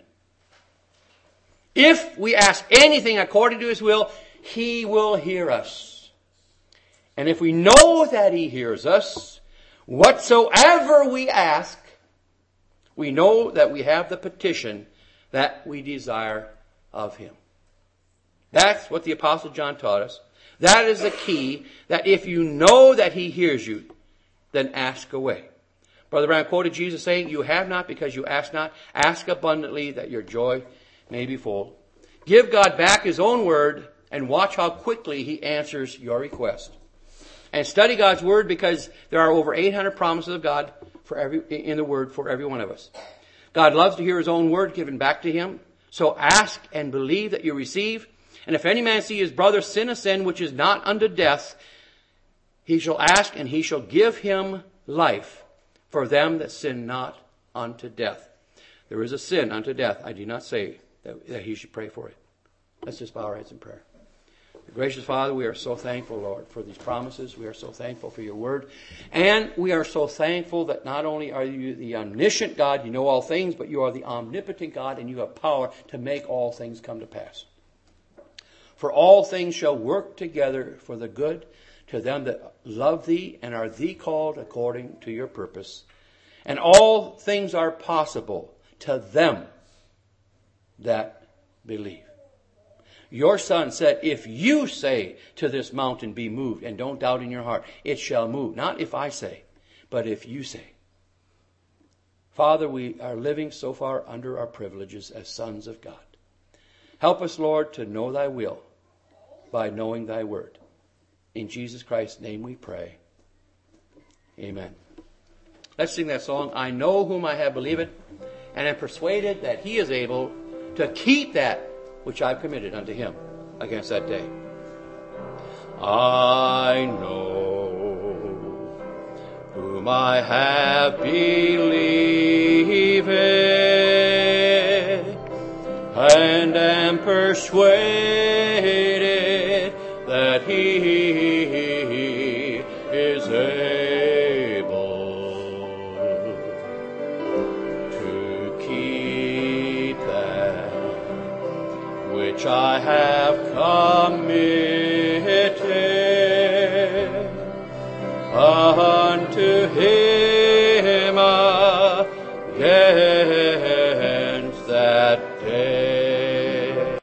If we ask anything according to His will, He will hear us. And if we know that He hears us, whatsoever we ask, we know that we have the petition that we desire of Him. That's what the Apostle John taught us. That is the key, that if you know that He hears you, then ask away. Brother Brown quoted Jesus saying, you have not because you ask not. Ask abundantly that your joy may be full. Give God back His own word and watch how quickly He answers your request. And study God's word, because there are over eight hundred promises of God for every, in the word for every one of us. God loves to hear His own word given back to Him. So ask and believe that you receive. And if any man see his brother sin a sin which is not unto death, he shall ask, and He shall give him life for them that sin not unto death. There is a sin unto death. I do not say that, that he should pray for it. Let's just bow our heads in prayer. Gracious Father, we are so thankful, Lord, for these promises. We are so thankful for your word. And we are so thankful that not only are you the omniscient God, you know all things, but you are the omnipotent God, and you have power to make all things come to pass. For all things shall work together for the good to them that love thee and are thee called according to your purpose. And all things are possible to them that believe. Your Son said, if you say to this mountain, be moved, and don't doubt in your heart, it shall move. Not if I say, but if you say. Father, we are living so far under our privileges as sons of God. Help us, Lord, to know thy will by knowing thy word. In Jesus Christ's name we pray. Amen. Let's sing that song, I know whom I have believed, and am persuaded that he is able to keep that which I've committed unto him against that day. I know whom I have believed, and am persuaded that he is able to keep that which I have committed unto him against that day.